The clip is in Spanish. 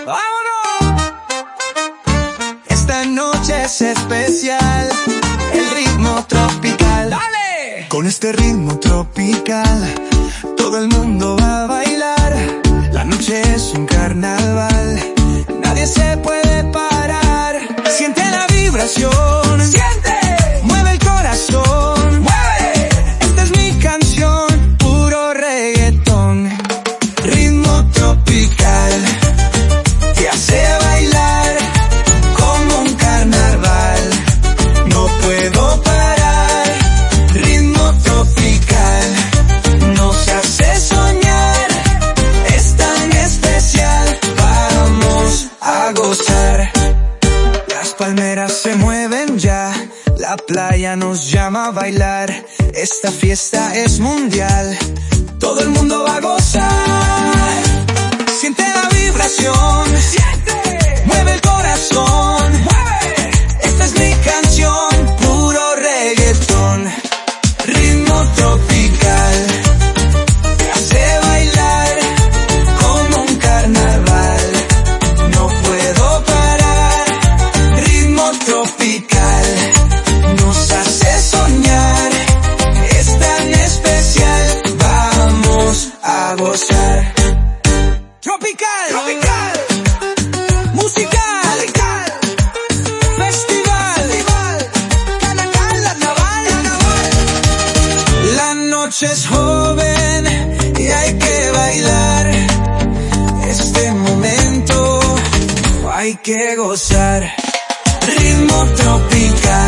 ¡Vámonos! Esta noche es especial, el ritmo tropical. ¡Dale! Con este ritmo tropical, todo el mundo va a bailar. La noche es un carnaval, nadie se puede parar. Siente la vibración, siente, mueve el corazón, mueve. Esta es mi canción, puro reggaetón. Ritmo tropical, te hace bailar como un carnaval. No puedo parar. Ritmo tropical nos hace soñar, es tan especial. Vamos a gozar. Las palmeras se mueven ya, la playa nos llama a bailar. Esta fiesta es mundial, todo el mundo va a gozar. Siente la vibración, siente, mueve el corazón, mueve. Esta es mi canción, puro reggaetón. Ritmo tropical, te hace bailar como un carnaval. No puedo parar. Ritmo tropical nos hace soñar, es tan especial. Vamos a gozar. Tropical, tropical, musical, festival, carnaval. La noche es joven y hay que bailar. Este momento hay que gozar. Ritmo tropical.